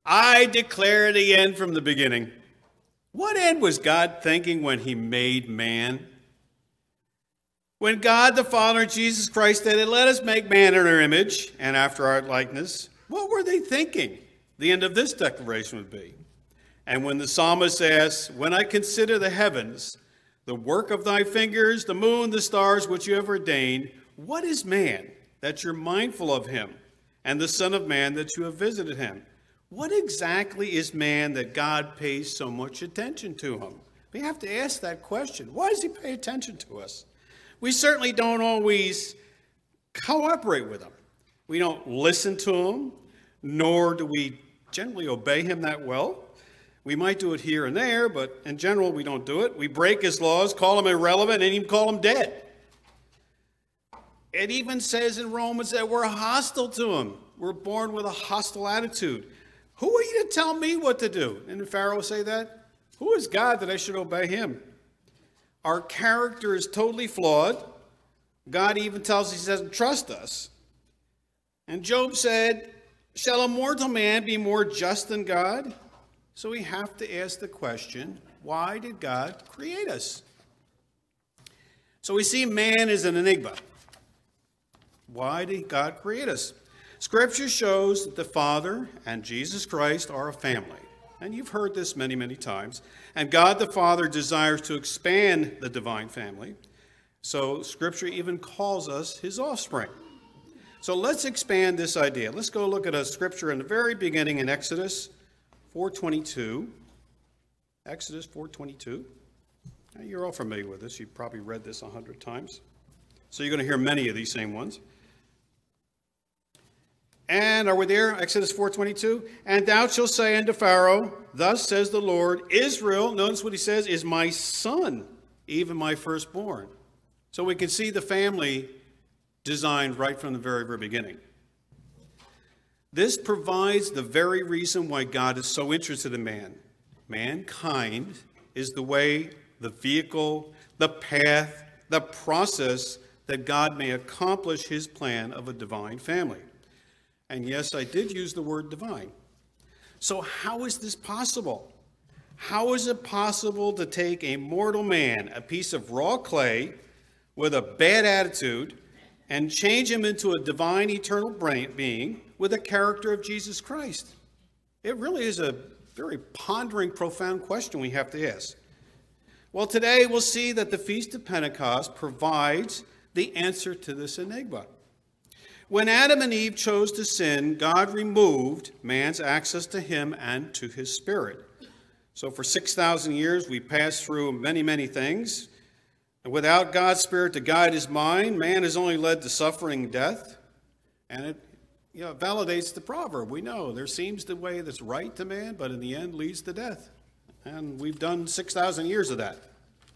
I declare the end from the beginning. What end was God thinking when he made man? When God the Father and Jesus Christ said, "Let us make man in our image and after our likeness," what were they thinking the end of this declaration would be? And when the psalmist asks, "When I consider the heavens, the work of thy fingers, the moon, the stars which you have ordained, what is man that you're mindful of him, and the Son of Man that you have visited him?" What exactly is man that God pays so much attention to him? We have to ask that question. Why does he pay attention to us? We certainly don't always cooperate with him. We don't listen to him, nor do we generally obey him that well. We might do it here and there, but in general, we don't do it. We break his laws, call him irrelevant, and even call him dead. It even says in Romans that we're hostile to him. We're born with a hostile attitude. Who are you to tell me what to do? Didn't Pharaoh say that? Who is God that I should obey him? Our character is totally flawed. God even tells us he doesn't trust us. And Job said, "Shall a mortal man be more just than God?" So we have to ask the question, why did God create us? So we see man is an enigma. Why did God create us? Scripture shows that the Father and Jesus Christ are a family. And you've heard this many, many times. And God the Father desires to expand the divine family. So Scripture even calls us his offspring. So let's expand this idea. Let's go look at a scripture in the very beginning in Exodus 4:22. Exodus 4:22. Now, you're all familiar with this. You've probably read this 100 times. So you're going to hear many of these same ones. And are we there? Exodus 4:22. "And thou shalt say unto Pharaoh, Thus says the Lord, Israel," notice what he says, "is my son, even my firstborn." So we can see the family designed right from the very, very beginning. This provides the very reason why God is so interested in man. Mankind is the way, the vehicle, the path, the process that God may accomplish his plan of a divine family. And yes, I did use the word divine. So how is this possible? How is it possible to take a mortal man, a piece of raw clay with a bad attitude, and change him into a divine eternal being with the character of Jesus Christ? It really is a very pondering, profound question we have to ask. Well, today we'll see that the Feast of Pentecost provides the answer to this enigma. When Adam and Eve chose to sin, God removed man's access to him and to his spirit. So for 6,000 years, we passed through many, many things. And without God's spirit to guide his mind, man is only led to suffering and death. And it validates the proverb. We know there seems the way that's right to man, but in the end leads to death. And we've done 6,000 years of that.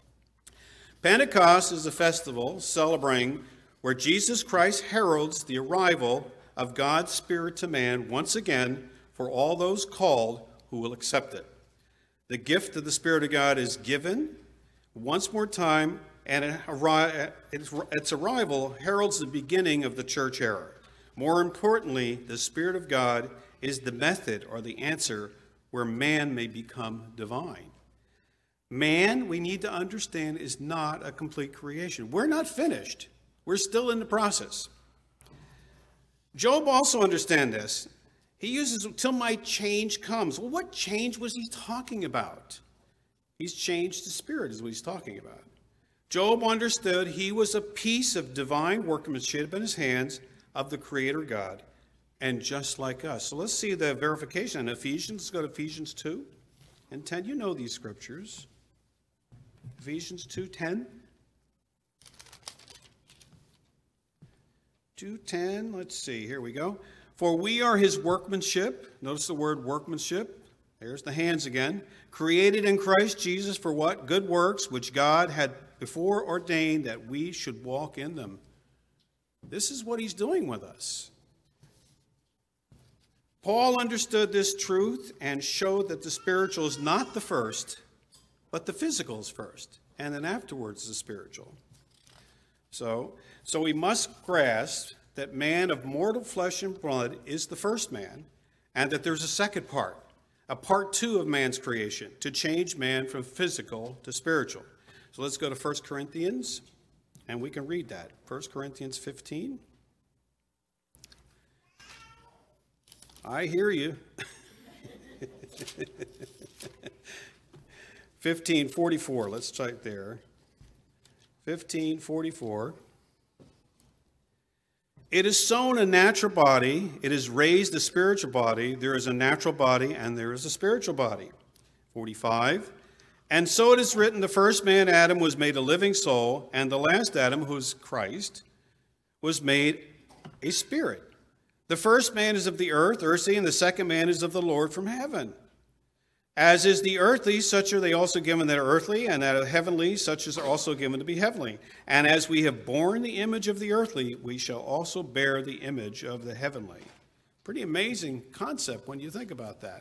Pentecost is a festival celebrating where Jesus Christ heralds the arrival of God's Spirit to man once again for all those called who will accept it. The gift of the Spirit of God is given once more time, and its arrival heralds the beginning of the church era. More importantly, the Spirit of God is the method or the answer where man may become divine. Man, we need to understand, is not a complete creation. We're not finished. We're still in the process. Job also understands this. He uses "till my change comes." Well, what change was he talking about? He's changed the spirit is what he's talking about. Job understood he was a piece of divine workmanship in his hands of the Creator God, and just like us. So let's see the verification in Ephesians. Let's go to Ephesians 2 and 10. You know these scriptures. Ephesians 2:10. 2:10, let's see, here we go. "For we are his workmanship," notice the word workmanship, there's the hands again, "created in Christ Jesus for" what? "Good works, which God had before ordained that we should walk in them." This is what he's doing with us. Paul understood this truth and showed that the spiritual is not the first, but the physical is first, and then afterwards the spiritual. So we must grasp that man of mortal flesh and blood is the first man, and that there's a second part, a part 2 of man's creation, to change man from physical to spiritual. So let's go to 1 Corinthians, and we can read that. 1 Corinthians 15. I hear you. 15:44, let's type there. 15:44. It is sown a natural body, it is raised a spiritual body. There is a natural body and there is a spiritual body. 45. And so it is written, the first man, Adam, was made a living soul, and the last Adam, who is Christ, was made a spirit. The first man is of the earth, earthly, and the second man is of the Lord from heaven. As is the earthly, such are they also given that are earthly, and that are heavenly, such is also given to be heavenly. And as we have borne the image of the earthly, we shall also bear the image of the heavenly. Pretty amazing concept when you think about that.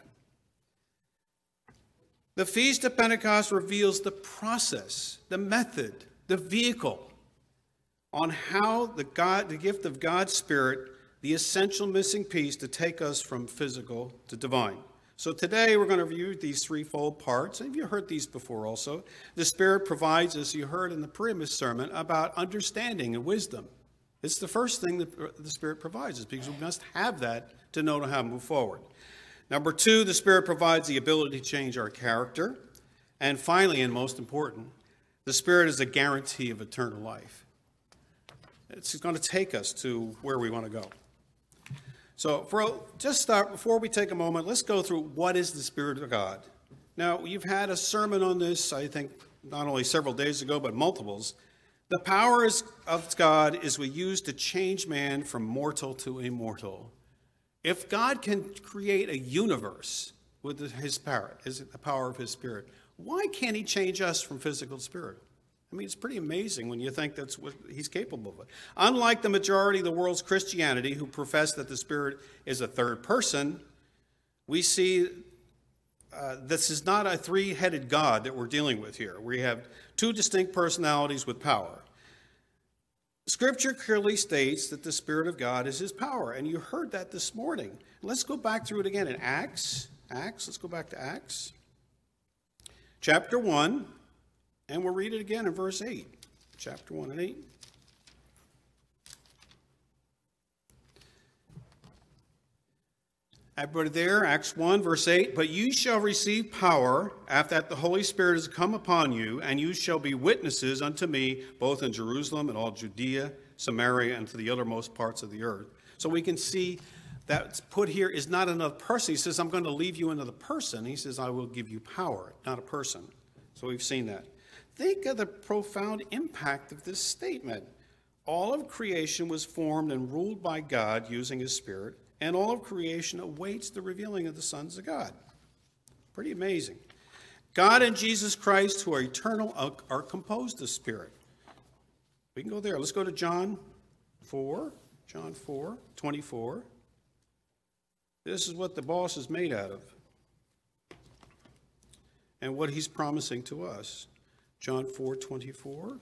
The Feast of Pentecost reveals the process, the method, the vehicle on how the gift of God's Spirit, the essential missing piece to take us from physical to divine. So today we're going to review these threefold parts. And you've heard these before also. The Spirit provides, as you heard in the previous sermon, about understanding and wisdom. It's the first thing that the Spirit provides us, because we must have that to know how to move forward. Number 2, the Spirit provides the ability to change our character. And finally, and most important, the Spirit is a guarantee of eternal life. It's going to take us to where we want to go. So before we take a moment, let's go through what is the Spirit of God. Now, you've had a sermon on this, I think, not only several days ago, but multiples. The power of God is we use to change man from mortal to immortal. If God can create a universe with his power, the power of his Spirit, why can't he change us from physical to spirit? I mean, it's pretty amazing when you think that's what he's capable of. Unlike the majority of the world's Christianity, who profess that the Spirit is a third person, we see this is not a three-headed God that we're dealing with here. We have two distinct personalities with power. Scripture clearly states that the Spirit of God is his power, and you heard that this morning. Let's go back through it again in Acts. Let's go back to Acts. Chapter 1. And we'll read it again in verse 8, chapter 1 and 8. Everybody there, Acts 1, verse 8. But you shall receive power after that the Holy Spirit has come upon you, and you shall be witnesses unto me, both in Jerusalem and all Judea, Samaria, and to the uttermost parts of the earth. So we can see that put here is not another person. He says, I'm going to leave you another person. He says, I will give you power, not a person. So we've seen that. Think of the profound impact of this statement. All of creation was formed and ruled by God using his Spirit, and all of creation awaits the revealing of the sons of God. Pretty amazing. God and Jesus Christ, who are eternal, are composed of Spirit. We can go there. Let's go to John 4, 24. This is what the boss is made out of, and what he's promising to us. John 4:24.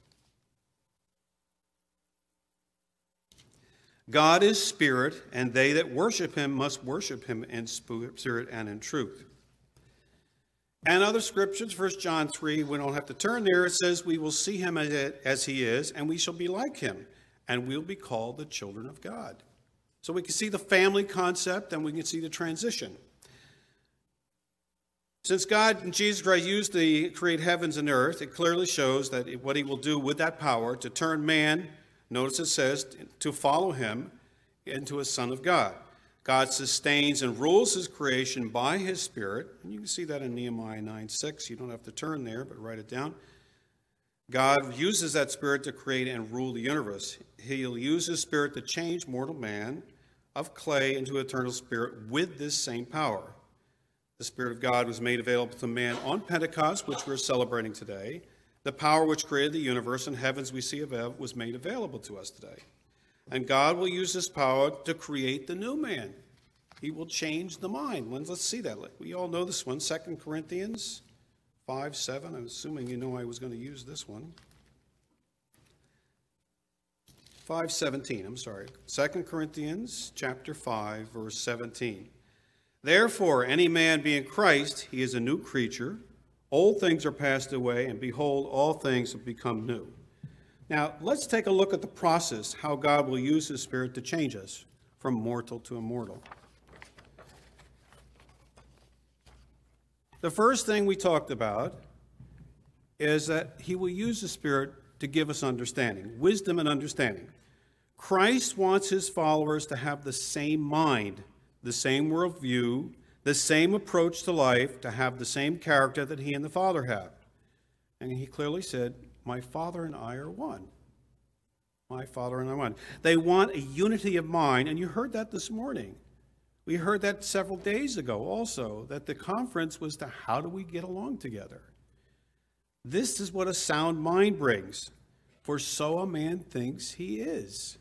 God is spirit, and they that worship him must worship him in spirit and in truth. And other scriptures, 1 John 3, we don't have to turn there. It says, we will see him as he is, and we shall be like him, and we'll be called the children of God. So we can see the family concept, and we can see the transition. Since God and Jesus Christ used to create heavens and earth, it clearly shows that what he will do with that power to turn man, notice it says, to follow him into a son of God. God sustains and rules his creation by his Spirit. And you can see that in Nehemiah 9:6. You don't have to turn there, but write it down. God uses that Spirit to create and rule the universe. He'll use his Spirit to change mortal man of clay into eternal spirit with this same power. The Spirit of God was made available to man on Pentecost, which we're celebrating today. The power which created the universe and heavens we see above was made available to us today. And God will use this power to create the new man. He will change the mind. Let's see that. We all know this one, 2 Corinthians 5:7. I'm assuming you know I was going to use this one. 5:17, I'm sorry. 2 Corinthians chapter 5, verse 17. Therefore, any man be in Christ, he is a new creature. Old things are passed away, and behold, all things have become new. Now, let's take a look at the process, how God will use his Spirit to change us from mortal to immortal. The first thing we talked about is that he will use the Spirit to give us understanding, wisdom and understanding. Christ wants his followers to have the same mind, the same worldview, the same approach to life, to have the same character that he and the Father have. And he clearly said, my Father and I are one. My Father and I are one. They want a unity of mind, and you heard that this morning. We heard that several days ago also, that the conference was to how do we get along together? This is what a sound mind brings. For so a man thinks he is.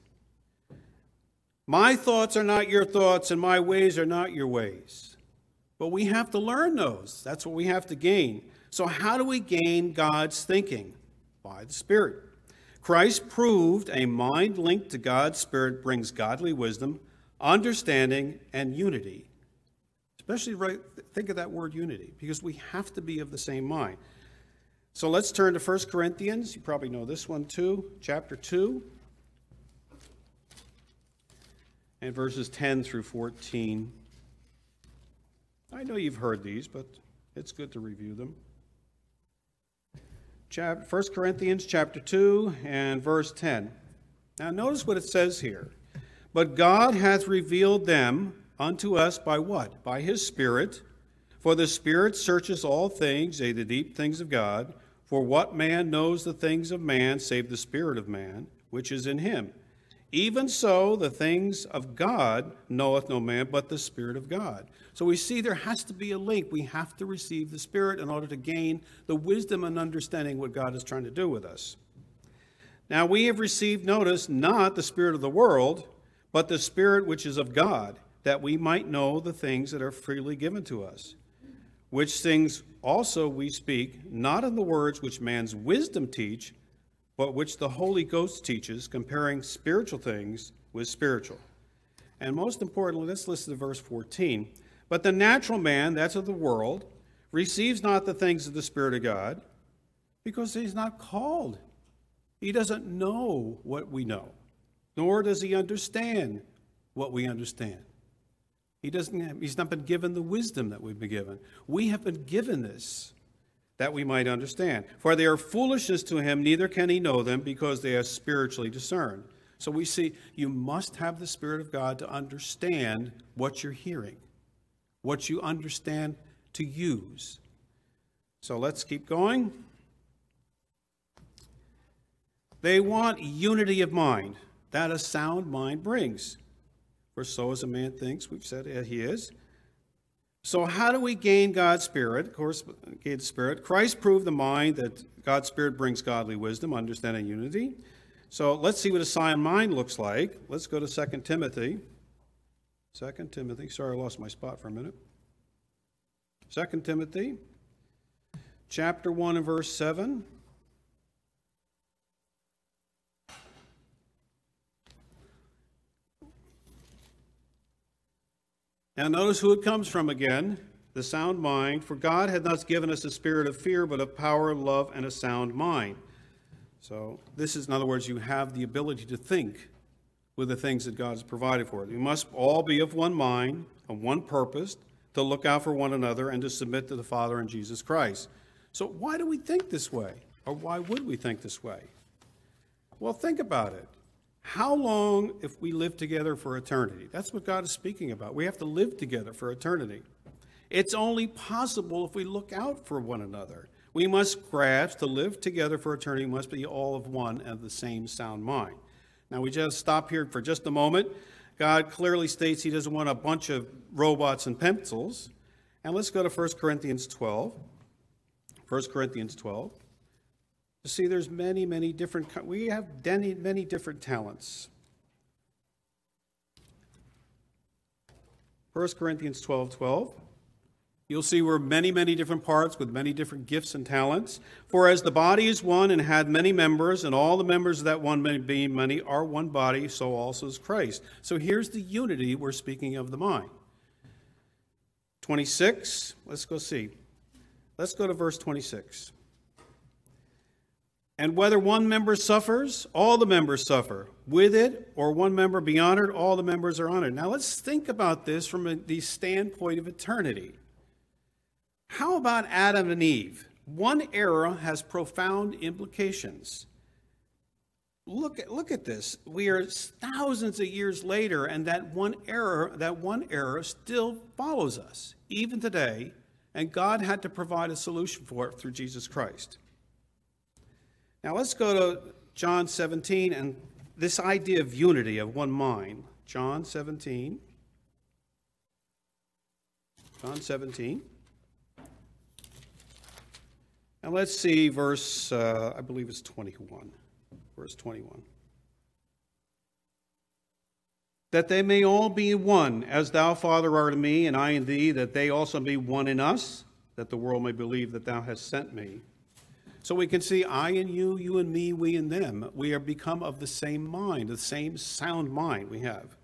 My thoughts are not your thoughts, and my ways are not your ways. But we have to learn those. That's what we have to gain. So how do we gain God's thinking? By the Spirit. Christ proved a mind linked to God's Spirit brings godly wisdom, understanding, and unity. Especially think of that word unity, because we have to be of the same mind. So let's turn to 1 Corinthians. You probably know this one too, chapter 2, and verses 10 through 14. I know you've heard these, but it's good to review them. 1 Corinthians chapter 2 and verse 10. Now notice what it says here. But God hath revealed them unto us by what? By his Spirit. For the Spirit searcheth all things, yea, the deep things of God. For what man knows the things of man, save the Spirit of man, which is in him? Even so, the things of God knoweth no man, but the Spirit of God. So we see there has to be a link. We have to receive the Spirit in order to gain the wisdom and understanding what God is trying to do with us. Now we have received, notice, not the spirit of the world, but the Spirit which is of God, that we might know the things that are freely given to us. Which things also we speak, not in the words which man's wisdom teach, but which the Holy Ghost teaches, comparing spiritual things with spiritual. And most importantly, let's listen to verse 14. But the natural man, that's of the world, receives not the things of the Spirit of God, because he's not called. He doesn't know what we know, nor does he understand what we understand. He's not been given the wisdom that we've been given. We have been given this, that we might understand. For they are foolishness to him, neither can he know them, because they are spiritually discerned. So we see you must have the Spirit of God to understand what you're hearing, what you understand to use. So let's keep going. They want unity of mind, that a sound mind brings. For so as a man thinks, we've said he is. So how do we gain God's Spirit? Of course, gain the Spirit. Christ proved the mind that God's Spirit brings godly wisdom, understanding, unity. So let's see what a sound mind looks like. Let's go to 2 Timothy. 2 Timothy. Sorry, I lost my spot for a minute. 2 Timothy, chapter 1 and verse 7. Now notice who it comes from again, the sound mind. For God hath not given us a spirit of fear, but of power, love, and a sound mind. So this is, in other words, you have the ability to think with the things that God has provided for us. We must all be of one mind, of one purpose, to look out for one another, and to submit to the Father and Jesus Christ. So why do we think this way? Or why would we think this way? Well, think about it. How long if we live together for eternity? That's what God is speaking about. We have to live together for eternity. It's only possible if we look out for one another. We must grasp to live together for eternity must be all of one and the same sound mind. Now we just stop here for just a moment. God clearly states he doesn't want a bunch of robots and pencils. And let's go to 1 Corinthians 12. 1 Corinthians 12. You see, there's many different, we have many different talents. 1 Corinthians 12:12. You'll see we're many different parts with many different gifts and talents. For as the body is one and hath many members, and all the members of that one being many are one body, so also is Christ. So here's the unity we're speaking of the mind. 26. Let's go see. Let's go to verse 26. And whether one member suffers, all the members suffer with it, or one member be honored, all the members are honored. Now let's think about this from the standpoint of eternity. How about Adam and Eve? One error has profound implications. Look at this. We are thousands of years later, and that one error still follows us, even today, and God had to provide a solution for it through Jesus Christ. Now let's go to John 17 and this idea of unity, of one mind. John 17. John 17. And let's see verse, I believe it's 21. Verse 21. That they may all be one, as thou, Father, art in me, and I in thee, that they also be one in us, that the world may believe that thou hast sent me. So we can see I and you, you and me, we and them. We are become of the same mind, the same sound mind we have.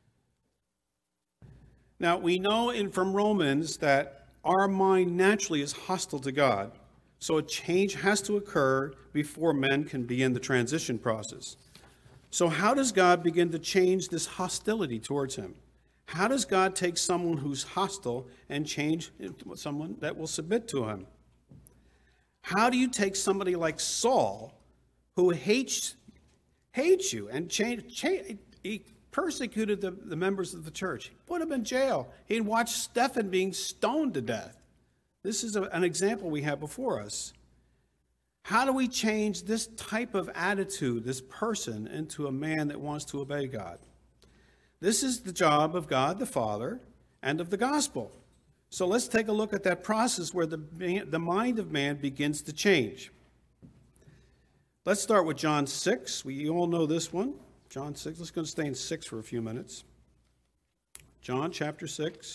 Now, we know from Romans that our mind naturally is hostile to God. So a change has to occur before men can begin the transition process. So how does God begin to change this hostility towards him? How does God take someone who's hostile and change into someone that will submit to him? How do you take somebody like Saul, who hates you, and he persecuted the members of the church, he put him in jail. He'd watched Stephen being stoned to death. This is an example we have before us. How do we change this type of attitude, this person, into a man that wants to obey God? This is the job of God the Father and of the gospel. So let's take a look at that process where the mind of man begins to change. Let's start with John 6. We all know this one. John 6. Let's go stay in 6 for a few minutes. John chapter 6.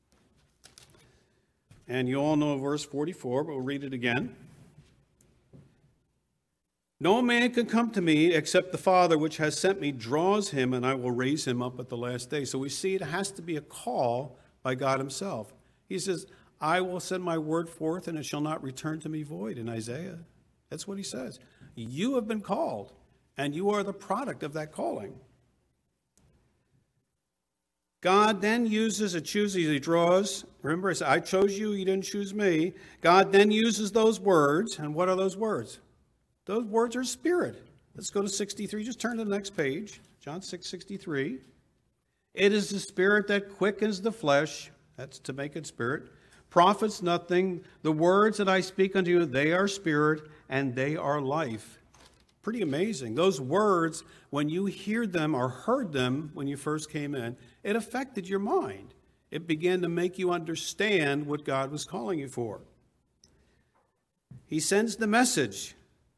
And you all know verse 44, but we'll read it again. No man can come to me except the Father which has sent me draws him, and I will raise him up at the last day. So we see it has to be a call by God himself. He says, I will send my word forth, and it shall not return to me void in Isaiah. That's what he says. You have been called, and you are the product of that calling. God then uses a chooses, he draws. Remember, he said, I chose you, you didn't choose me. God then uses those words, and what are those words? Those words are spirit. Let's go to 63. Just turn to the next page. John 6:63. It is the spirit that quickens the flesh. That's to make it spirit. Profits nothing. The words that I speak unto you, they are spirit and they are life. Pretty amazing. Those words, when you hear them or heard them when you first came in, it affected your mind. It began to make you understand what God was calling you for. He sends the message.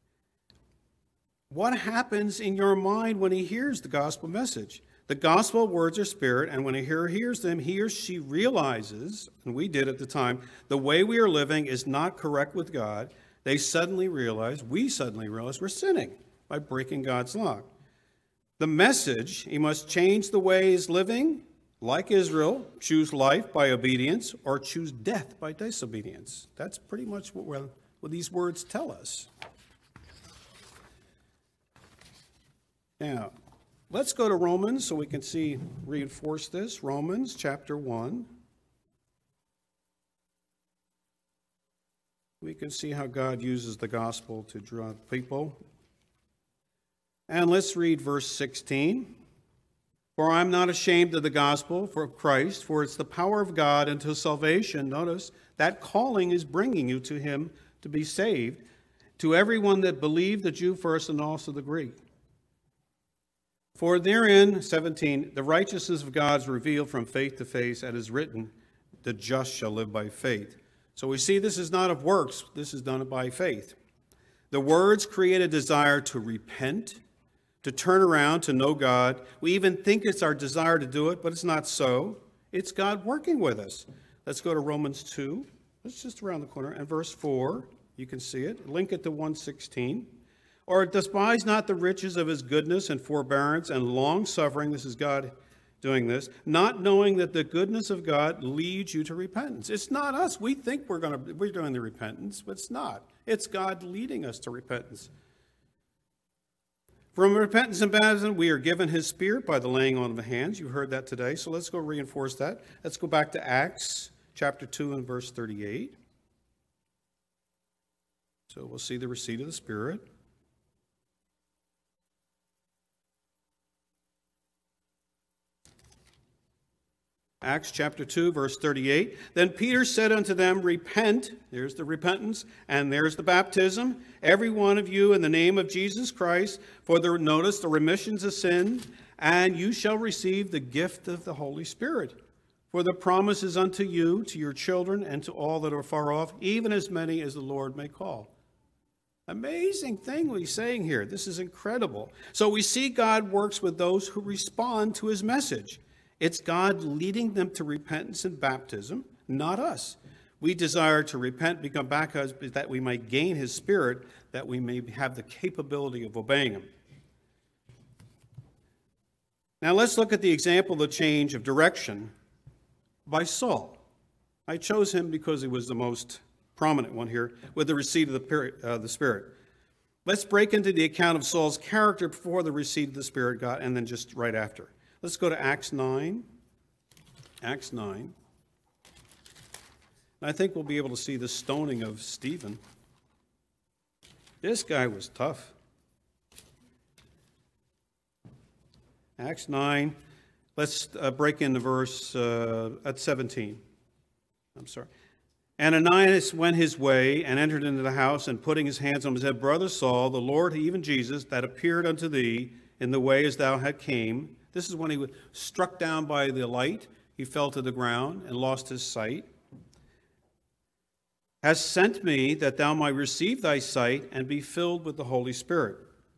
What happens in your mind when he hears the gospel message? The gospel words are spirit, and when a hearer hears them, he or she realizes, and we did at the time, the way we are living is not correct with God. We suddenly realize we're sinning by breaking God's law. The message, he must change the way he's living, like Israel, choose life by obedience, or choose death by disobedience. That's pretty much what these words tell us. Now, let's go to Romans so we can reinforce this. Romans chapter 1. We can see how God uses the gospel to draw people. And let's read verse 16. For I am not ashamed of the gospel for Christ, for it's the power of God unto salvation. Notice, that calling is bringing you to him to be saved, to everyone that believed, the Jew first and also the Greek. For therein, 17, the righteousness of God is revealed from faith to faith, as is written, the just shall live by faith. So we see this is not of works, this is done by faith. The words create a desire to repent, to turn around, to know God. We even think it's our desire to do it, but it's not so. It's God working with us. Let's go to Romans 2. It's just around the corner. And verse 4, you can see it. Link it to 1:16. Or despise not the riches of his goodness and forbearance and long-suffering. This is God doing this, not knowing that the goodness of God leads you to repentance. It's not us. We think we're doing the repentance, but it's not. It's God leading us to repentance. From repentance and baptism, we are given his Spirit by the laying on of the hands. You heard that today, so let's go reinforce that. Let's go back to Acts chapter 2 and verse 38. So we'll see the receipt of the Spirit. Acts chapter 2, verse 38. Then Peter said unto them, Repent, there's the repentance, and there's the baptism, every one of you in the name of Jesus Christ, for the remissions of sin, and you shall receive the gift of the Holy Spirit. For the promise is unto you, to your children, and to all that are far off, even as many as the Lord may call. Amazing thing what he's saying here. This is incredible. So we see God works with those who respond to his message. It's God leading them to repentance and baptism, not us. We desire to repent, become baptized, that we might gain his Spirit, that we may have the capability of obeying him. Now let's look at the example of the change of direction by Saul. I chose him because he was the most prominent one here with the receipt of the Spirit. Let's break into the account of Saul's character before the receipt of the Spirit got, and then just right after. Let's go to Acts 9. Acts 9. I think we'll be able to see the stoning of Stephen. This guy was tough. Acts 9. Let's break into verse at 17. I'm sorry. And Ananias went his way and entered into the house, and putting his hands on him, said, Brother Saul, the Lord, even Jesus, that appeared unto thee in the way as thou had came. This is when he was struck down by the light. He fell to the ground and lost his sight. Has sent me that thou might receive thy sight and be filled with the Holy Spirit.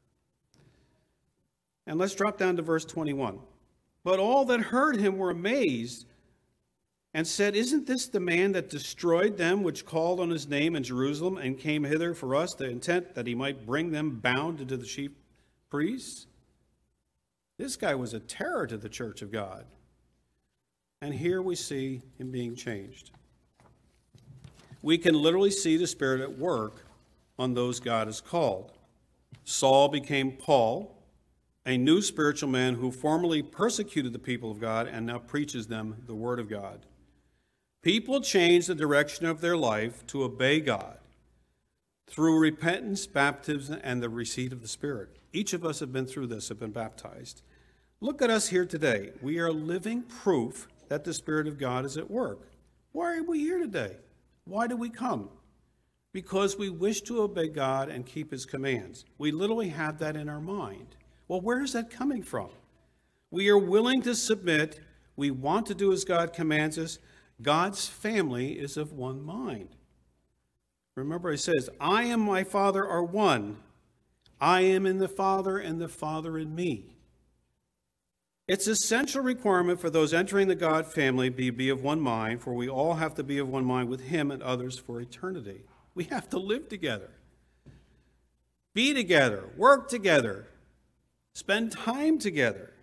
And let's drop down to verse 21. But all that heard him were amazed and said, Isn't this the man that destroyed them which called on his name in Jerusalem and came hither for us, the intent that he might bring them bound into the chief priests? This guy was a terror to the church of God. And here we see him being changed. We can literally see the Spirit at work on those God has called. Saul became Paul, a new spiritual man who formerly persecuted the people of God and now preaches them the Word of God. People change the direction of their life to obey God through repentance, baptism, and the receipt of the Spirit. Each of us have been through this, have been baptized. Look at us here today. We are living proof that the Spirit of God is at work. Why are we here today? Why do we come? Because we wish to obey God and keep his commands. We literally have that in our mind. Well, where is that coming from? We are willing to submit. We want to do as God commands us. God's family is of one mind. Remember, it says, I and my Father are one. I am in the Father and the Father in me. It's an essential requirement for those entering the God family to be of one mind, for we all have to be of one mind with him and others for eternity. We have to live together, be together, work together, spend time together.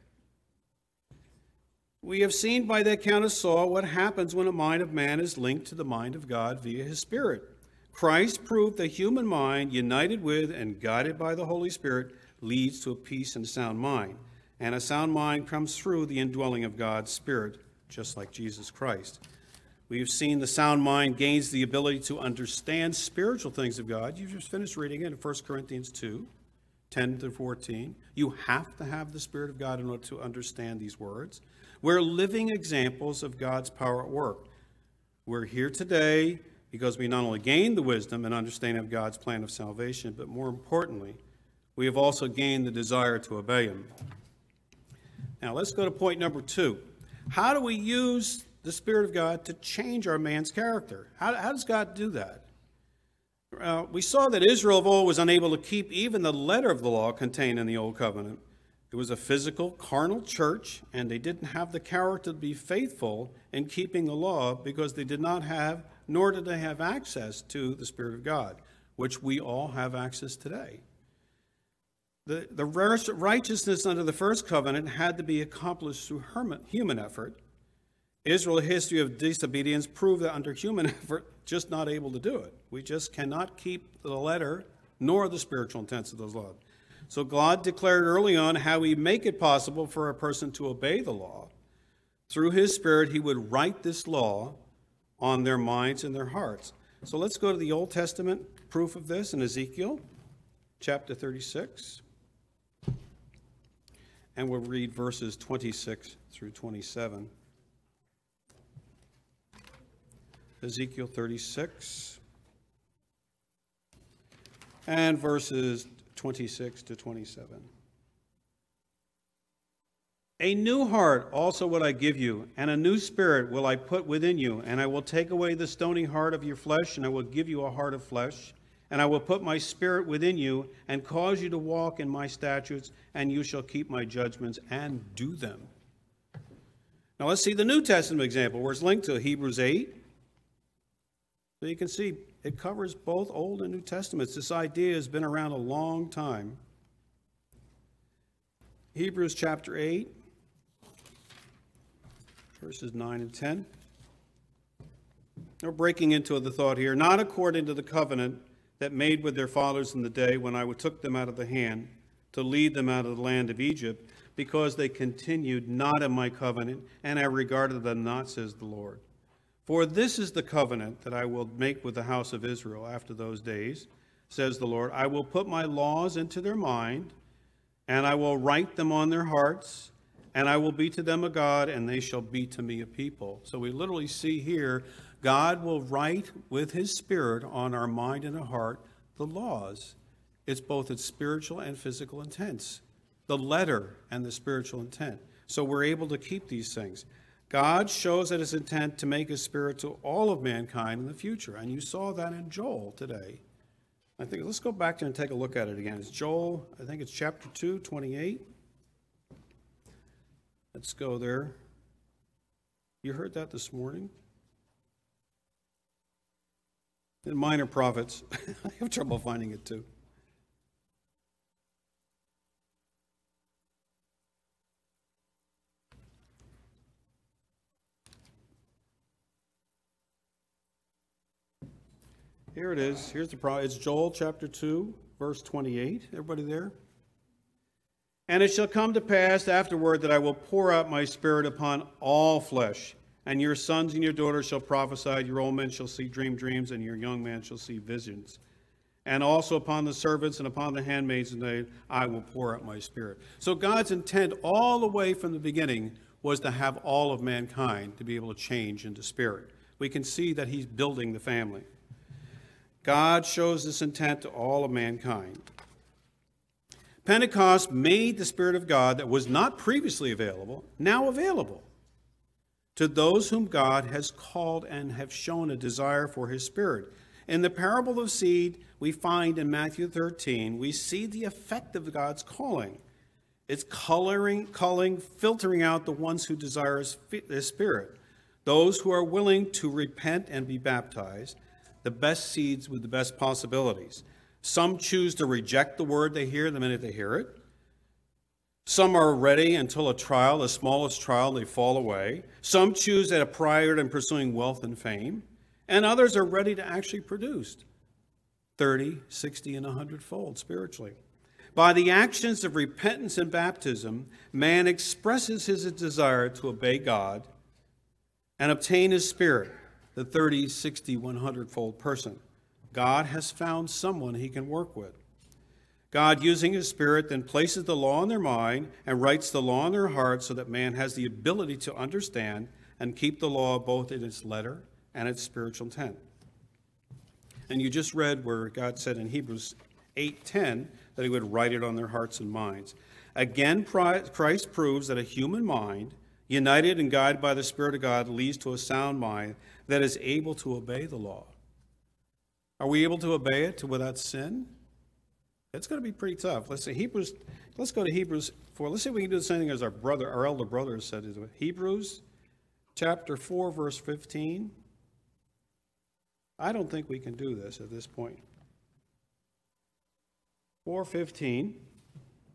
We have seen by the account of Saul what happens when a mind of man is linked to the mind of God via his Spirit. Christ proved the human mind, united with and guided by the Holy Spirit, leads to a peace and sound mind. And a sound mind comes through the indwelling of God's Spirit, just like Jesus Christ. We have seen the sound mind gains the ability to understand spiritual things of God. You just finished reading it in 1 Corinthians 2, 10 to 14. You have to have the Spirit of God in order to understand these words. We're living examples of God's power at work. We're here today because we not only gained the wisdom and understanding of God's plan of salvation, but more importantly, we have also gained the desire to obey him. Now, let's go to point number 2. How do we use the Spirit of God to change our man's character? How does God do that? We saw that Israel of old was unable to keep even the letter of the law contained in the Old Covenant. It was a physical, carnal church, and they didn't have the character to be faithful in keeping the law because they did not have, nor did they have access to the Spirit of God, which we all have access today. The righteousness under the first covenant had to be accomplished through human effort. Israel's history of disobedience proved that under human effort, just not able to do it. We just cannot keep the letter nor the spiritual intents of those laws. So God declared early on how he make it possible for a person to obey the law. Through his Spirit, he would write this law on their minds and their hearts. So let's go to the Old Testament proof of this in Ezekiel chapter 36. And we'll read verses 26 through 27. Ezekiel 36 and verses 26 to 27. A new heart also will I give you, and a new spirit will I put within you, and I will take away the stony heart of your flesh, and I will give you a heart of flesh, and I will put my spirit within you, and cause you to walk in my statutes, and you shall keep my judgments and do them. Now let's see the New Testament example, where it's linked to Hebrews 8. So you can see it covers both Old and New Testaments. This idea has been around a long time. Hebrews chapter 8, verses 9 and 10. We're breaking into the thought here. Not according to the covenant that made with their fathers in the day when I took them out of the hand to lead them out of the land of Egypt, because they continued not in my covenant, and I regarded them not, says the Lord. For this is the covenant that I will make with the house of Israel after those days, says the Lord. I will put my laws into their mind, and I will write them on their hearts, and I will be to them a God, and they shall be to me a people. So we literally see here, God will write with his Spirit on our mind and our heart the laws. It's both its spiritual and physical intents, the letter and the spiritual intent. So we're able to keep these things. God shows that his intent to make his Spirit to all of mankind in the future. And you saw that in Joel today. I think let's go back there and take a look at it again. It's Joel, I think it's chapter 2, 28. Let's go there. You heard that this morning? In Minor Prophets. I have trouble finding it too. Here it is. Here's the problem. It's Joel chapter 2, verse 28. Everybody there? And it shall come to pass afterward that I will pour out my Spirit upon all flesh, and your sons and your daughters shall prophesy, your old men shall see dreams, and your young men shall see visions. And also upon the servants and upon the handmaids I will pour out my Spirit. So God's intent all the way from the beginning was to have all of mankind to be able to change into spirit. We can see that he's building the family. God shows this intent to all of mankind. Pentecost made the Spirit of God that was not previously available, now available to those whom God has called and have shown a desire for his Spirit. In the parable of seed we find in Matthew 13, we see the effect of God's calling. It's culling, filtering out the ones who desire his Spirit, those who are willing to repent and be baptized, the best seeds with the best possibilities. Some choose to reject the word they hear the minute they hear it. Some are ready until a trial, the smallest trial, they fall away. Some choose at a prior and pursuing wealth and fame. And others are ready to actually produce 30, 60, and 100-fold spiritually. By the actions of repentance and baptism, man expresses his desire to obey God and obtain his Spirit, the 30, 60, 100-fold person. God has found someone he can work with. God, using his Spirit, then places the law in their mind and writes the law in their heart so that man has the ability to understand and keep the law both in its letter and its spiritual intent. And you just read where God said in Hebrews 8:10 that he would write it on their hearts and minds. Again, Christ proves that a human mind, united and guided by the Spirit of God, leads to a sound mind that is able to obey the law. Are we able to obey it without sin? It's going to be pretty tough. Let's go to Hebrews 4. Let's see if we can do the same thing as our elder brother said. Hebrews chapter 4, verse 15. I don't think we can do this at this point. 4:15.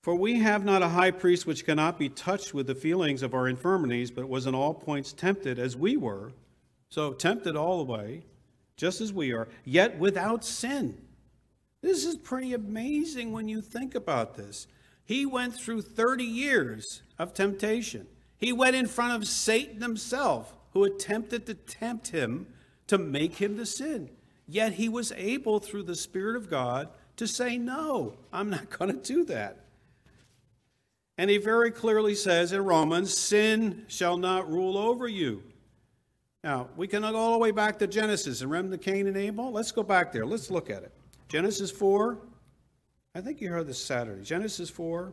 For we have not a high priest which cannot be touched with the feelings of our infirmities, but was in all points tempted as we were. So tempted all the way, just as we are, yet without sin. This is pretty amazing when you think about this. He went through 30 years of temptation. He went in front of Satan himself, who attempted to tempt him to make him to sin. Yet he was able, through the Spirit of God, to say, no, I'm not going to do that. And he very clearly says in Romans, sin shall not rule over you. Now, we can go all the way back to Genesis and remember Cain and Abel. Let's go back there. Let's look at it. Genesis 4. I think you heard this Saturday. Genesis 4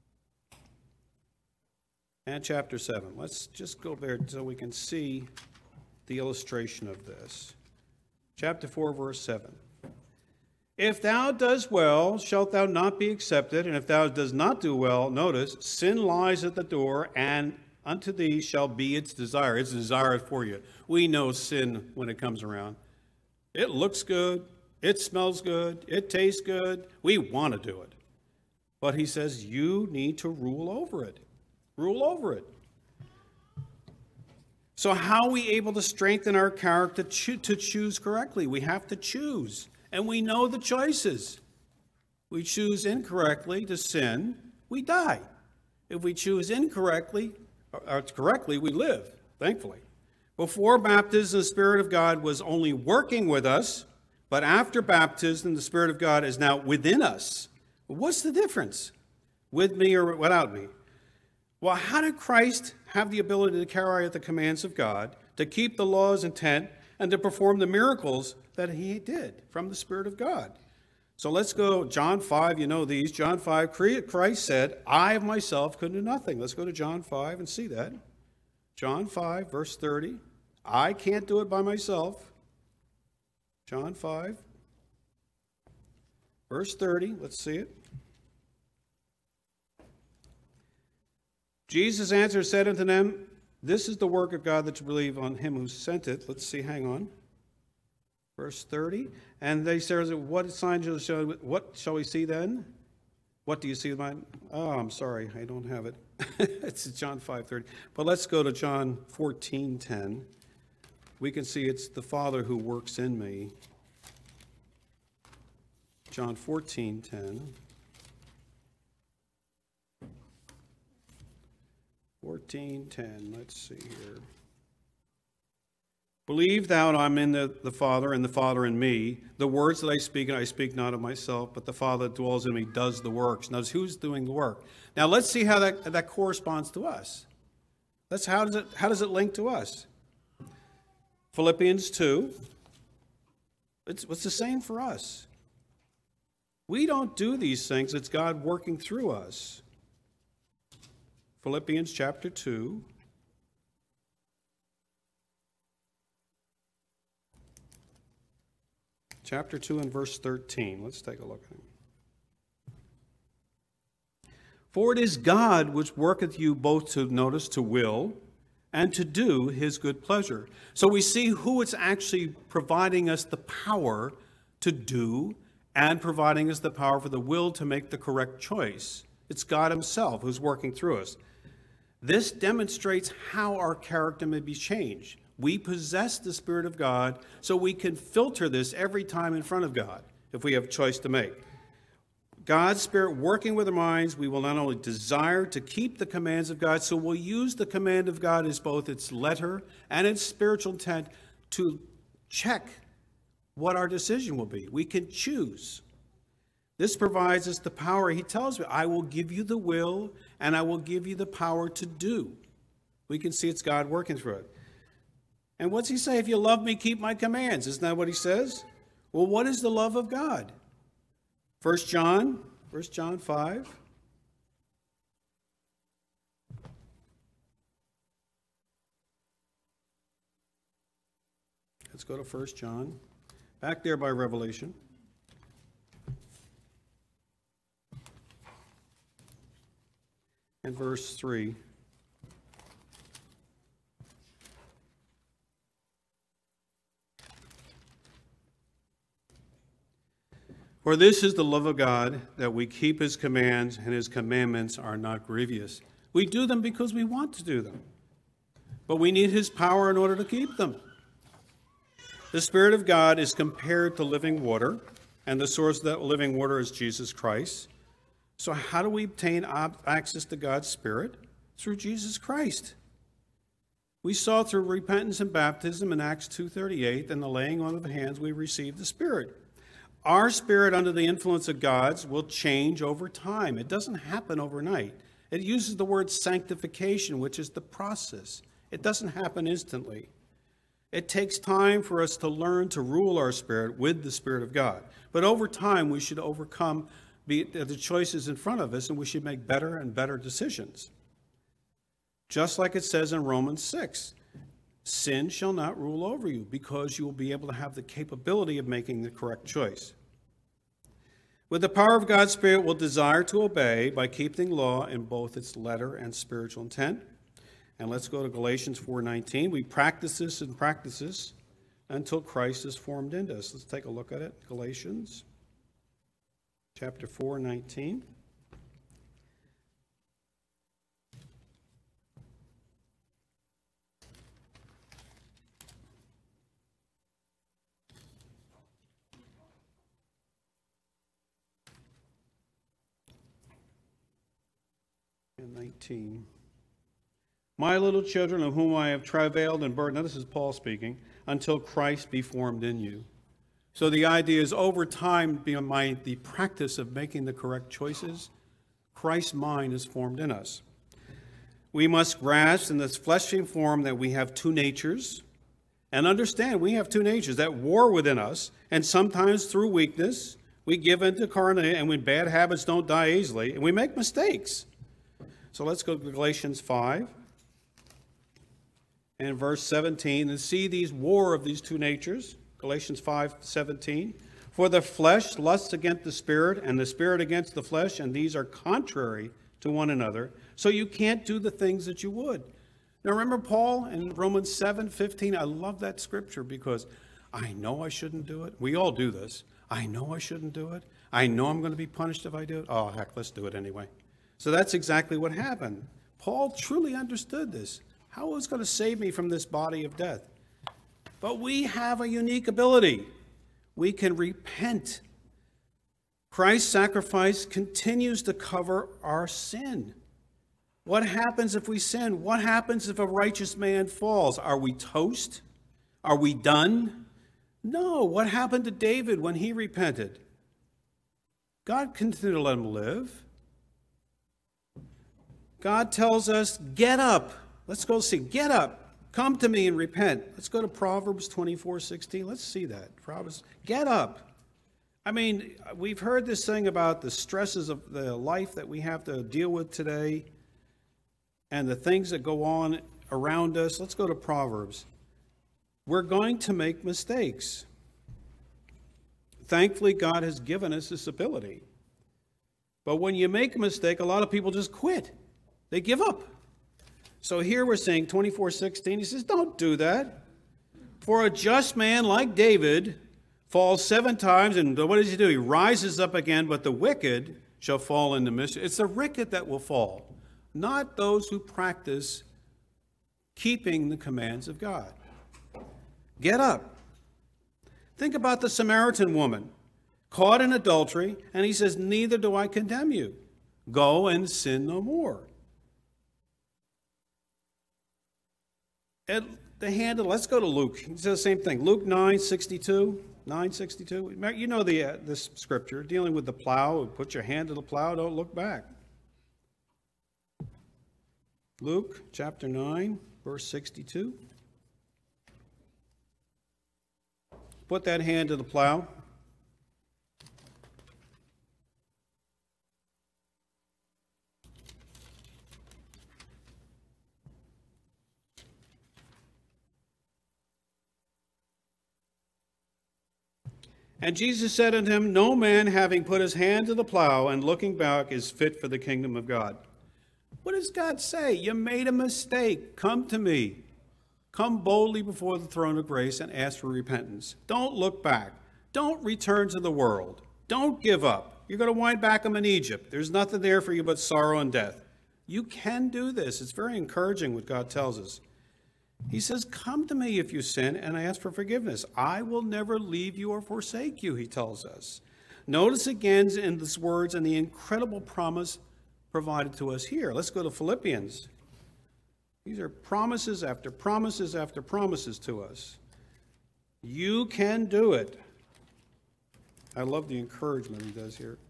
and chapter 7. Let's just go there so we can see the illustration of this. Chapter 4, verse 7. If thou dost well, shalt thou not be accepted, and if thou dost not do well, notice, sin lies at the door, and unto thee shall be its desire. Its desire for you. We know sin when it comes around. It looks good. It smells good. It tastes good. We want to do it. But he says you need to rule over it. Rule over it. So how are we able to strengthen our character to choose correctly? We have to choose. And we know the choices. We choose incorrectly to sin, we die. If we choose incorrectly, or correctly, we live, thankfully. Before baptism, the Spirit of God was only working with us, but after baptism, the Spirit of God is now within us. What's the difference? With me or without me? Well, how did Christ have the ability to carry out the commands of God, to keep the law's intent, and to perform the miracles that he did from the Spirit of God? So let's go, John 5, you know these. John 5, Christ said, I of myself could do nothing. Let's go to John 5 and see that. John 5, verse 30. I can't do it by myself. John 5, verse 30. Let's see it. Jesus answered, said unto them, this is the work of God, that you believe on him who sent it. Let's see, hang on. Verse 30. And they said, what sign shall show? What shall we see then? What do you see? Oh, I'm sorry, I don't have it. It's John 5:30. But let's go to John 14:10. We can see it's the Father who works in me. John 14:10. 14:10. Let's see here. Believe thou I'm in the Father, and the Father in me. The words that I speak not of myself, but the Father that dwells in me does the works. Now, who's doing the work? Now, let's see how that corresponds to us. How does it link to us? Philippians 2. It's the same for us. We don't do these things. It's God working through us. Philippians chapter 2. Chapter 2 and verse 13. Let's take a look at it. For it is God which worketh you both to, notice, to will and to do his good pleasure. So we see who is actually providing us the power to do and providing us the power for the will to make the correct choice. It's God himself who's working through us. This demonstrates how our character may be changed. We possess the Spirit of God, so we can filter this every time in front of God if we have a choice to make. God's Spirit working with our minds, we will not only desire to keep the commands of God, so we'll use the command of God as both its letter and its spiritual intent to check what our decision will be. We can choose. This provides us the power. He tells me, I will give you the will and I will give you the power to do. We can see it's God working through it. And what's he say? If you love me, keep my commands. Isn't that what he says? Well, what is the love of God? 1 John 5. Let's go to 1 John. Back there by Revelation. And verse 3. For this is the love of God, that we keep his commands, and his commandments are not grievous. We do them because we want to do them, but we need his power in order to keep them. The Spirit of God is compared to living water, and the source of that living water is Jesus Christ. So how do we obtain access to God's Spirit? Through Jesus Christ. We saw through repentance and baptism in Acts 2:38, and the laying on of hands we receive the Spirit. Our spirit under the influence of God's will change over time. It doesn't happen overnight. It uses the word sanctification, which is the process. It doesn't happen instantly. It takes time for us to learn to rule our spirit with the Spirit of God. But over time, we should overcome the choices in front of us, and we should make better and better decisions. Just like it says in Romans 6, sin shall not rule over you, because you will be able to have the capability of making the correct choice. With the power of God's Spirit, we'll desire to obey by keeping law in both its letter and spiritual intent. And let's go to Galatians 4:19. We practice this and practice this until Christ is formed into us. Let's take a look at it. Galatians chapter 4:19. And 19. My little children, of whom I have travailed and burdened, now this is Paul speaking, until Christ be formed in you. So the idea is over time, the practice of making the correct choices, Christ's mind is formed in us. We must grasp in this fleshly form that we have two natures, and understand we have two natures that war within us, and sometimes through weakness, we give in to carnality, and when bad habits don't die easily, and we make mistakes. So let's go to Galatians 5 and verse 17 and see these war of these two natures. Galatians 5:17. For the flesh lusts against the Spirit, and the Spirit against the flesh, and these are contrary to one another. So you can't do the things that you would. Now remember Paul in Romans 7:15. I love that scripture because I know I shouldn't do it. We all do this. I know I shouldn't do it. I know I'm going to be punished if I do it. Oh, heck, let's do it anyway. So that's exactly what happened. Paul truly understood this. How was it going to save me from this body of death? But we have a unique ability. We can repent. Christ's sacrifice continues to cover our sin. What happens if we sin? What happens if a righteous man falls? Are we toast? Are we done? No. What happened to David when he repented? God continued to let him live. God tells us, get up. Let's go see. Get up. Come to me and repent. Let's go to Proverbs 24:16. Let's see that. Proverbs, get up. I mean, we've heard this thing about the stresses of the life that we have to deal with today and the things that go on around us. Let's go to Proverbs. We're going to make mistakes. Thankfully, God has given us this ability. But when you make a mistake, a lot of people just quit. They give up. So here we're saying 24:16, he says, don't do that. For a just man like David falls 7 times, and what does he do? He rises up again, but the wicked shall fall into mischief. It's the wicked that will fall, not those who practice keeping the commands of God. Get up. Think about the Samaritan woman caught in adultery, and he says, neither do I condemn you. Go and sin no more. Let's go to Luke. He says the same thing. Luke 9:62. 9:62. You know this scripture dealing with the plow. Put your hand to the plow. Don't look back. Luke chapter 9, verse 62. Put that hand to the plow. And Jesus said unto him, no man having put his hand to the plow and looking back is fit for the kingdom of God. What does God say? You made a mistake. Come to me. Come boldly before the throne of grace and ask for repentance. Don't look back. Don't return to the world. Don't give up. You're going to wind back up in Egypt. There's nothing there for you but sorrow and death. You can do this. It's very encouraging what God tells us. He says, come to me if you sin and ask for forgiveness. I will never leave you or forsake you, he tells us. Notice again in these words and the incredible promise provided to us here. Let's go to Philippians. These are promises after promises after promises to us. You can do it. I love the encouragement he does here.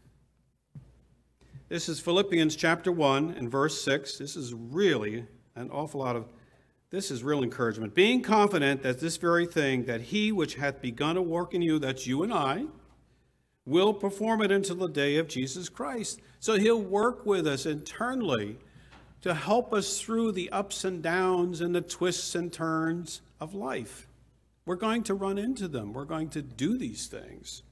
This is Philippians chapter 1 and verse 6. This is really this is real encouragement. Being confident that this very thing, that he which hath begun a work in you, that's you and I, will perform it until the day of Jesus Christ. So he'll work with us internally to help us through the ups and downs and the twists and turns of life. We're going to run into them. We're going to do these things.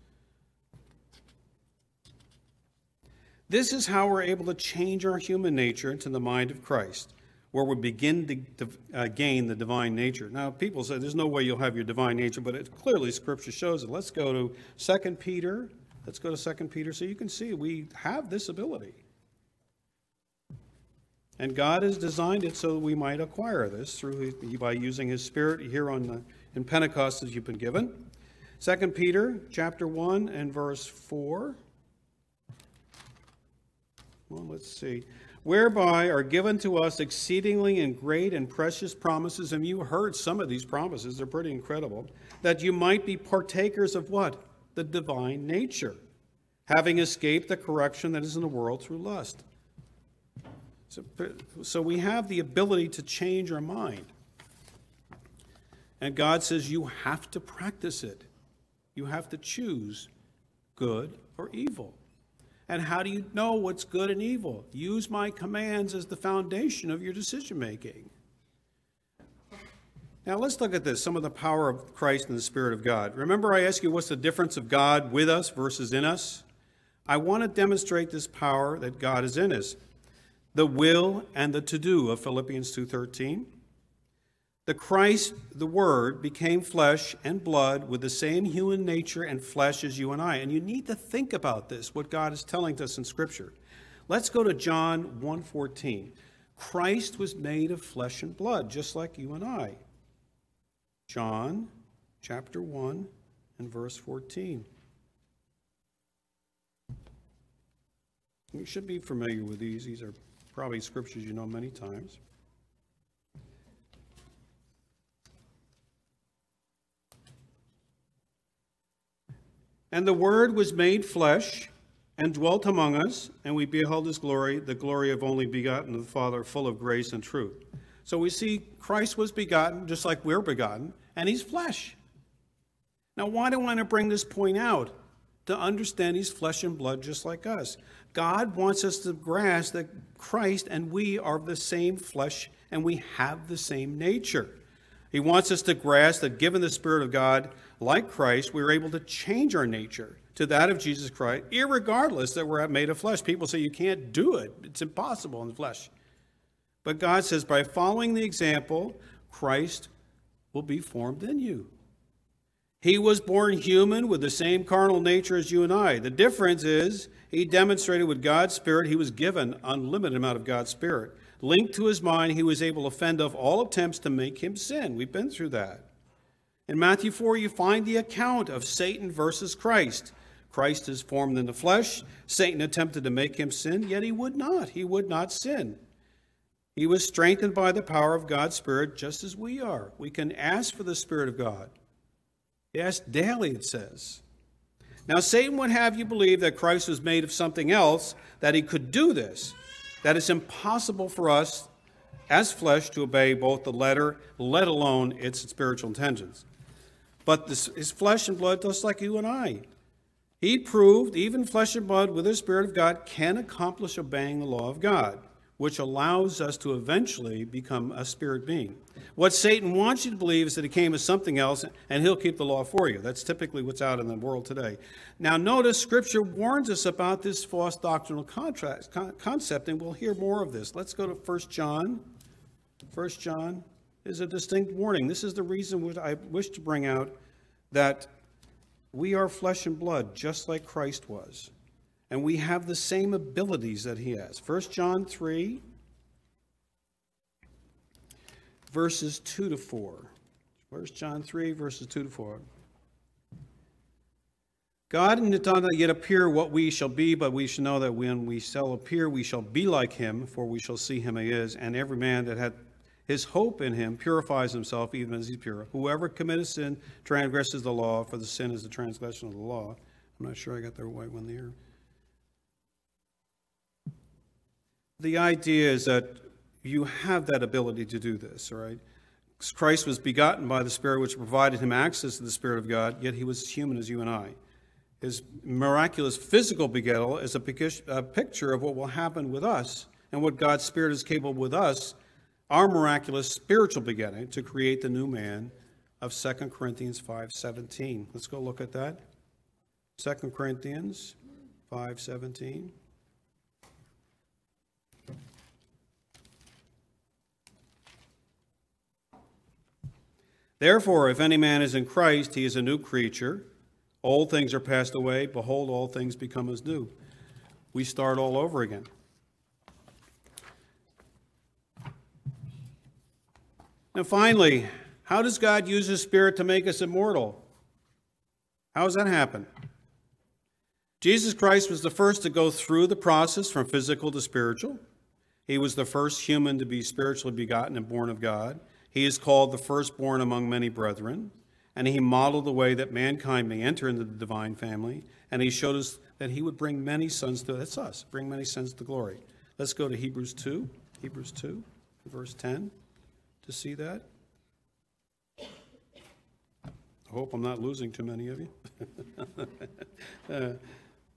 This is how we're able to change our human nature into the mind of Christ, where we begin to gain the divine nature. Now, people say there's no way you'll have your divine nature, but clearly Scripture shows it. Let's go to 2 Peter. Let's go to 2 Peter so you can see we have this ability. And God has designed it so that we might acquire this by using his Spirit here in Pentecost as you've been given. 2 Peter chapter 1 and verse 4. Well, let's see. Whereby are given to us exceedingly and great and precious promises. And you heard some of these promises. They're pretty incredible. That you might be partakers of what? The divine nature, having escaped the corruption that is in the world through lust. So we have the ability to change our mind. And God says you have to practice it. You have to choose good or evil. And how do you know what's good and evil? Use my commands as the foundation of your decision making. Now let's look at this, some of the power of Christ and the Spirit of God. Remember I asked you what's the difference of God with us versus in us? I want to demonstrate this power that God is in us. The will and the to-do of Philippians 2:13. The Christ, the Word, became flesh and blood with the same human nature and flesh as you and I. And you need to think about this, what God is telling us in Scripture. Let's go to John 1:14. Christ was made of flesh and blood, just like you and I. John chapter 1 and verse 14. You should be familiar with these. These are probably scriptures you know many times. And the Word was made flesh and dwelt among us, and we beheld his glory, the glory of only begotten of the Father, full of grace and truth. So we see Christ was begotten, just like we're begotten, and he's flesh. Now, why do I want to bring this point out? To understand he's flesh and blood just like us. God wants us to grasp that Christ and we are of the same flesh and we have the same nature. He wants us to grasp that given the Spirit of God, like Christ, we are able to change our nature to that of Jesus Christ, irregardless that we're made of flesh. People say you can't do it. It's impossible in the flesh. But God says by following the example, Christ will be formed in you. He was born human with the same carnal nature as you and I. The difference is he demonstrated with God's Spirit, he was given unlimited amount of God's Spirit. Linked to his mind, he was able to fend off all attempts to make him sin. We've been through that. In Matthew 4, you find the account of Satan versus Christ. Christ is formed in the flesh. Satan attempted to make him sin, yet he would not. He would not sin. He was strengthened by the power of God's Spirit, just as we are. We can ask for the Spirit of God. Yes, daily, it says. Now, Satan would have you believe that Christ was made of something else, that he could do this, that it's impossible for us as flesh to obey both the letter, let alone its spiritual intentions. But this is flesh and blood just like you and I. He proved even flesh and blood with the Spirit of God can accomplish obeying the law of God, which allows us to eventually become a spirit being. What Satan wants you to believe is that he came as something else and he'll keep the law for you. That's typically what's out in the world today. Now notice Scripture warns us about this false doctrinal concept, and we'll hear more of this. Let's go to 1 John. 1 John is a distinct warning. This is the reason which I wish to bring out that We are flesh and blood, just like Christ was. And we have the same abilities that he has. 1 John 3, verses 2 to 4. 1 John 3, verses 2 to 4. God did not yet appear what we shall be, but we shall know that when we shall appear, we shall be like him, for we shall see him as he is. And every man that had his hope in him purifies himself even as he's pure. Whoever committeth sin transgresses the law, for the sin is the transgression of the law. I'm not sure I got the right one there. The idea is that you have that ability to do this, all right? Christ was begotten by the Spirit, which provided him access to the Spirit of God, yet he was human as you and I. His miraculous physical begettal is a picture of what will happen with us and what God's Spirit is capable with us, our miraculous spiritual begetting, to create the new man of 2 Corinthians 5:17. Let's go look at that. 2 Corinthians 5:17. Therefore, if any man is in Christ, he is a new creature. Old things are passed away. Behold, all things become as new. We start all over again. Now, finally, how does God use his Spirit to make us immortal? How does that happen? Jesus Christ was the first to go through the process from physical to spiritual. He was the first human to be spiritually begotten and born of God. He is called the firstborn among many brethren. And he modeled the way that mankind may enter into the divine family. And he showed us that he would bring many sons to, that's us, bring many sons to glory. Let's go to Hebrews 2, verse 10, to see that. I hope I'm not losing too many of you.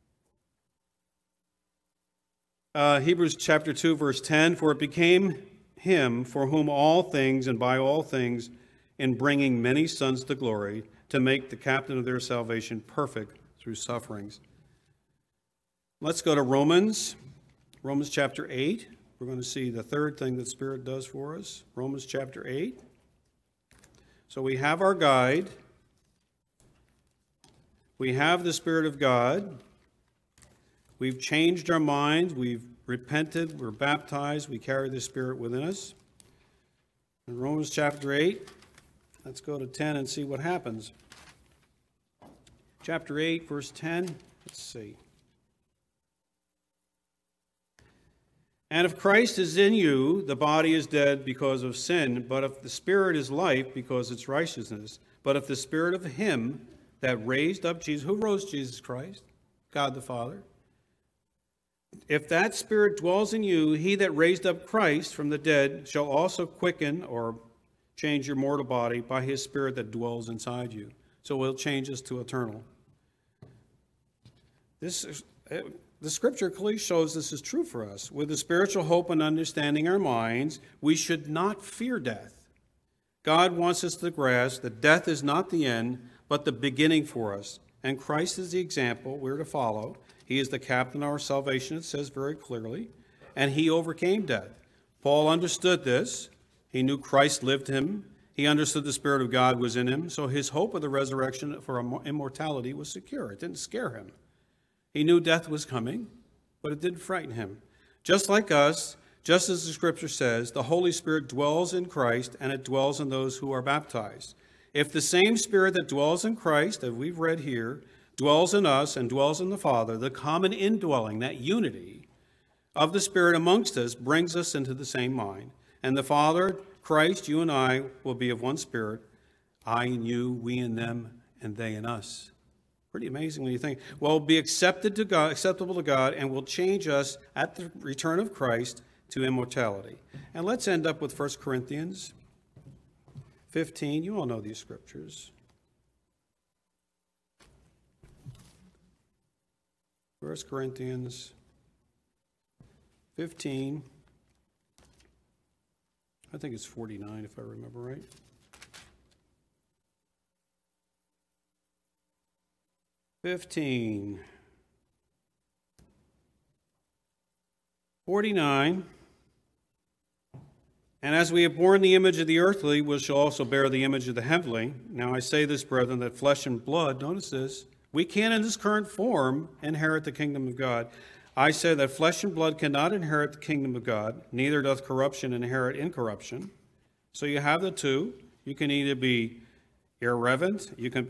Hebrews chapter 2, verse 10, for it became him for whom all things and by all things, in bringing many sons to glory, to make the captain of their salvation perfect through sufferings. Let's go to Romans chapter 8. We're going to see the third thing that Spirit does for us. Romans chapter 8. So we have our guide. We have the Spirit of God. We've changed our minds. We've repented. We're baptized. We carry the Spirit within us. In Romans chapter 8, let's go to 10 and see what happens. Chapter 8, verse 10. Let's see. And if Christ is in you, the body is dead because of sin, but if the Spirit is life because it's righteousness. But if the Spirit of him that raised up Jesus, who rose Jesus Christ? God the Father. If that Spirit dwells in you, he that raised up Christ from the dead shall also quicken or change your mortal body by his Spirit that dwells inside you. So he'll change us to eternal. The Scripture clearly shows this is true for us. With the spiritual hope and understanding our minds, we should not fear death. God wants us to grasp that death is not the end, but the beginning for us. And Christ is the example we're to follow. He is the captain of our salvation, it says very clearly. And he overcame death. Paul understood this. He knew Christ lived him. He understood the Spirit of God was in him. So his hope of the resurrection for immortality was secure. It didn't scare him. He knew death was coming, but it didn't frighten him. Just like us, just as the Scripture says, the Holy Spirit dwells in Christ, and it dwells in those who are baptized. If the same Spirit that dwells in Christ, as we've read here, dwells in us and dwells in the Father, the common indwelling, that unity of the Spirit amongst us brings us into the same mind. And the Father, Christ, you and I will be of one Spirit, I and you, we and them, and they and us. Pretty amazing when you think. Well, be acceptable to God, and will change us at the return of Christ to immortality. And let's end up with 1 Corinthians 15. You all know these scriptures. 1 Corinthians 15. I think it's 49 if I remember right. (15) 49. And as we have borne the image of the earthly, we shall also bear the image of the heavenly. Now I say this, brethren, that flesh and blood, notice this, we can in this current form inherit the kingdom of God. I say that flesh and blood cannot inherit the kingdom of God, neither doth corruption inherit incorruption. So you have the two. You can either be irreverent,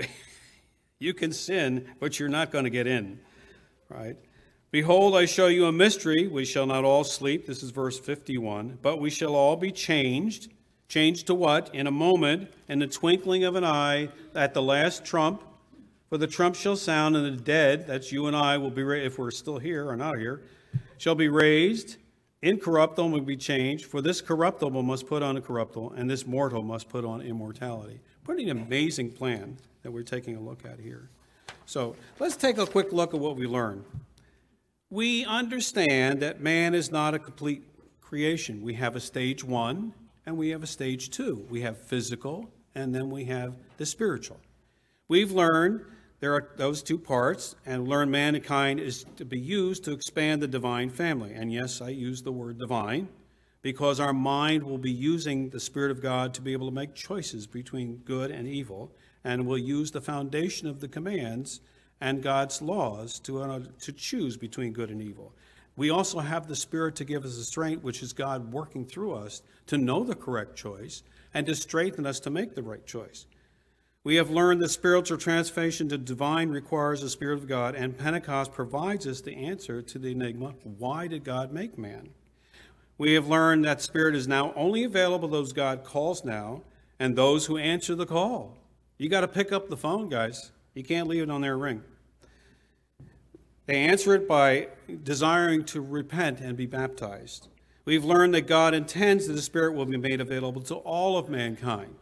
you can sin, but you're not going to get in, right? Behold, I show you a mystery. We shall not all sleep. This is verse 51. But we shall all be changed. Changed to what? In a moment, in the twinkling of an eye, at the last trump. For the trump shall sound, and the dead, that's you and I, will be, if we're still here or not here, shall be raised. Incorruptible will be changed. For this corruptible must put on incorruptible, and this mortal must put on immortality. Pretty amazing plan that we're taking a look at here. So let's take a quick look at what we learned. We understand that man is not a complete creation. We have a stage 1 and we have a stage 2. We have physical and then we have the spiritual. We've learned there are those two parts, and learned mankind is to be used to expand the divine family. And yes, I use the word divine because our mind will be using the Spirit of God to be able to make choices between good and evil, and will use the foundation of the commands and God's laws to choose between good and evil. We also have the Spirit to give us the strength, which is God working through us to know the correct choice and to strengthen us to make the right choice. We have learned that spiritual transformation to divine requires the Spirit of God, and Pentecost provides us the answer to the enigma, why did God make man? We have learned that Spirit is now only available to those God calls now, and those who answer the call. You got to pick up the phone, guys. You can't leave it on their ring. They answer it by desiring to repent and be baptized. We've learned that God intends that the Spirit will be made available to all of mankind.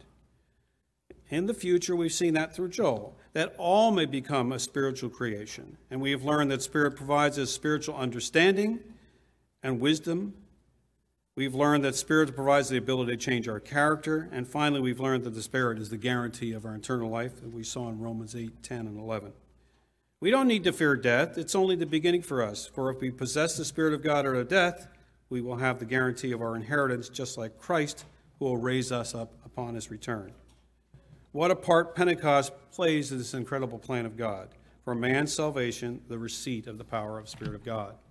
In the future, we've seen that through Joel, that all may become a spiritual creation. And we have learned that Spirit provides us spiritual understanding and wisdom. We've learned that Spirit provides the ability to change our character. And finally, we've learned that the Spirit is the guarantee of our eternal life that we saw in Romans 8, 10, and 11. We don't need to fear death. It's only the beginning for us. For if we possess the Spirit of God or death, we will have the guarantee of our inheritance, just like Christ, who will raise us up upon his return. What a part Pentecost plays in this incredible plan of God for man's salvation, the receipt of the power of the Spirit of God.